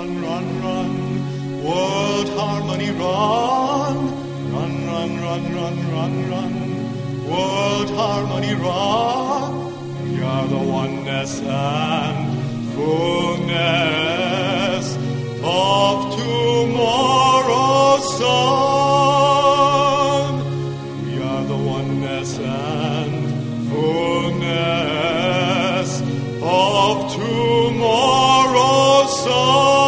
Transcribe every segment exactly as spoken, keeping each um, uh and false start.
run, run, run. World harmony, run. Run, run, run, run, run, run. World harmony, run. We are the oneness and fullness of tomorrow's sun. We are the oneness and fullness of tomorrow's sun.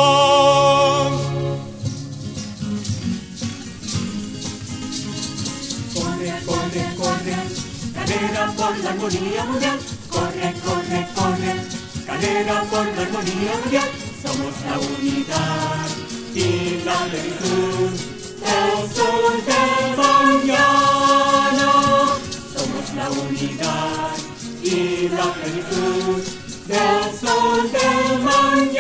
Corre, corre, corre, carrera por la armonía mundial. Corre, corre, corre, carrera por la armonía mundial. Somos la unidad y la plenitud, el sol del mañana. Somos la unidad y la plenitud del sol del mañana.